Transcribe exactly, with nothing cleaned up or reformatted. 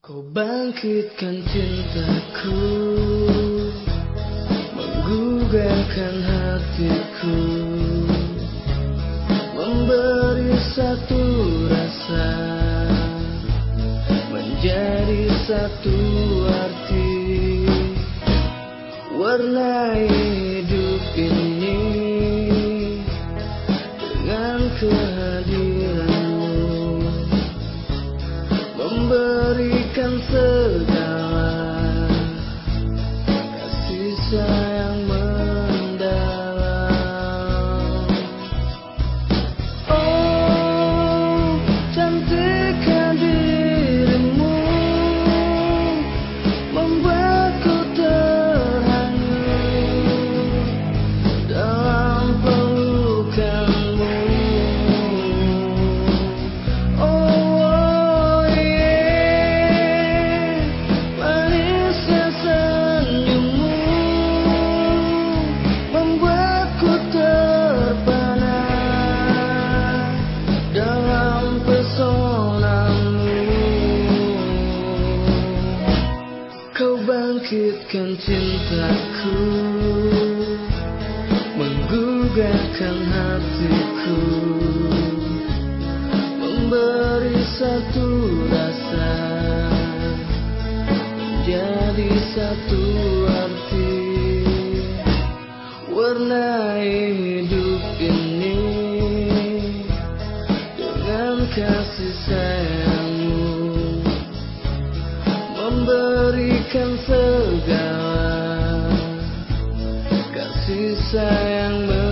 Kau bangkitkan cintaku, menggugahkan hatiku, memberi satu rasa, menjadi satu arti, warnai hidup ini dengan kehadiranmu, memberikan segala kasih sayang mendalam. Oh, cantiknya dirimu, membuatku terhanyut dalam pelukanmu. Oh yeah, manisnya senyummu membuatku terpana dalam pesonamu. Kau bangkitkan cintaku, menggugahkan hatiku, memberi satu rasa, menjadi satu arti, warnai hidup ini dengan kasih sayangmu, memberikan segala kasih sayang.